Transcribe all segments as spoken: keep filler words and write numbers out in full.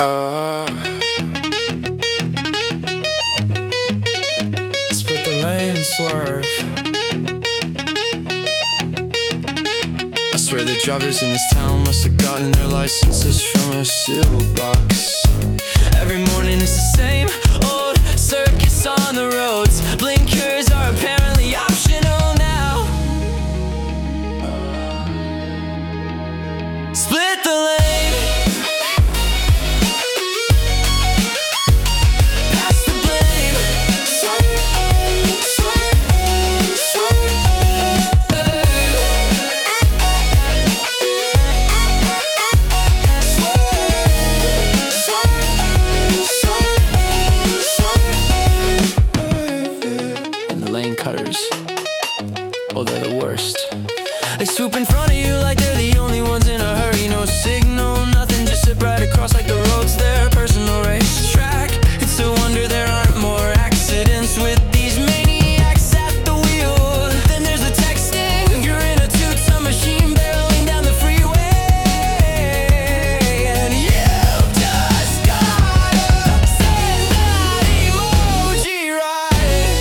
Uh, split the lane and swerve. I swear the drivers in this town must have gotten their licenses from a civil box. Every morning it's the same old circus on the roads. Blinkers are apparently optional now. Split the lane. Lane cutters, oh, they're the worst. They swoop in front of you like they're the only ones in a hurry. No signal, nothing, just zip right across like the road's their personal racetrack. It's a wonder there aren't more accidents with these maniacs at the wheel. Then there's the texting, you're in a two-ton machine barreling down the freeway, and you just gotta send that emoji right.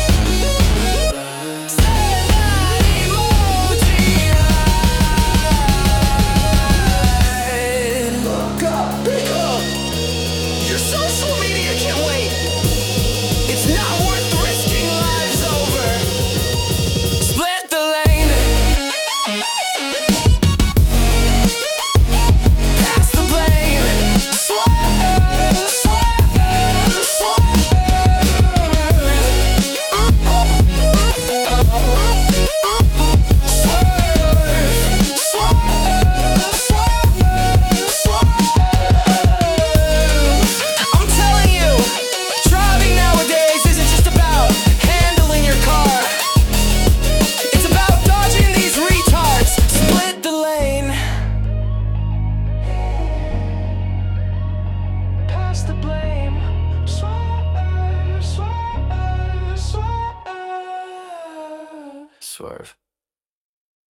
Social media can't wait. It's not worth risking lives over. Split the lane. Pass the blame. Swerve, swerve, swerve. The blame. Swerve, swerve, swerve. Swerve.